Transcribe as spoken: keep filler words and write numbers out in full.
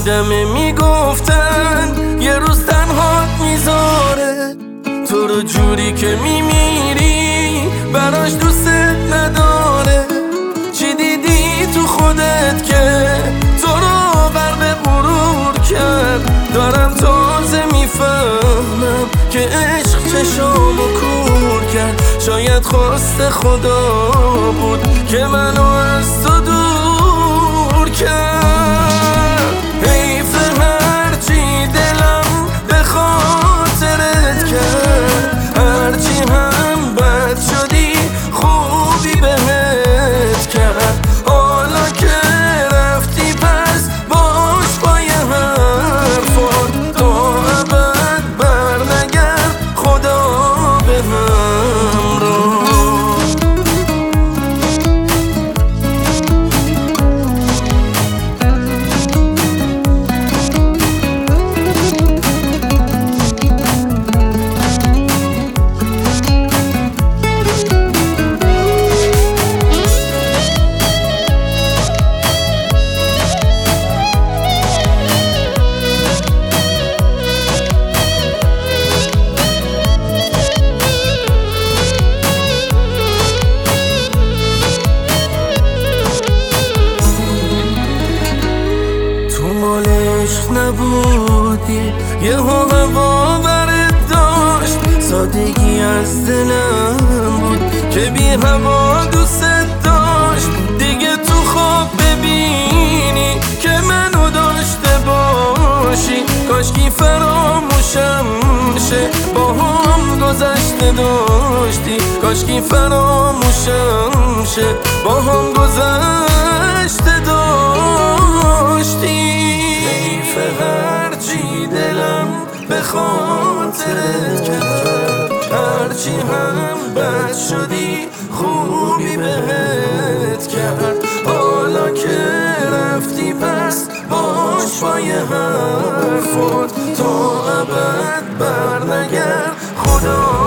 آدمه میگفتن یه روز تنهات میذاره، تو رو جوری که میمیری براش دوست نداره. چی دیدی تو خودت که تو رو غرق غرور کرد؟ دارم تازه میفهمم که عشق چشامو کور کرد. شاید خواست خدا بود که منو از تو دور کرد. حیف هرچی دلم به خاطرت کرد، هرچی هم بد شدی خوبی بهت کرد. حالا که رفتی پس باش با یه حرفات، تا ابد بر نگرد خدا به همراه. عشق نبودی یه هوا برت داشت، سادگی از دلم بود که بی هوا دوست داشت. دیگه تو خواب ببینی که منو داشته باشی، کاشکی فراموشم شه با هم گذشته داشتی. کاشکی فراموشم شه با هم گذشته داشتی. هرچی دلم به خاطرت کرد، هرچی هم بد شدی خوبی بهت کرد. حالا که رفتی پس باش با یه حرفات، تا ابد بر نگرد خدا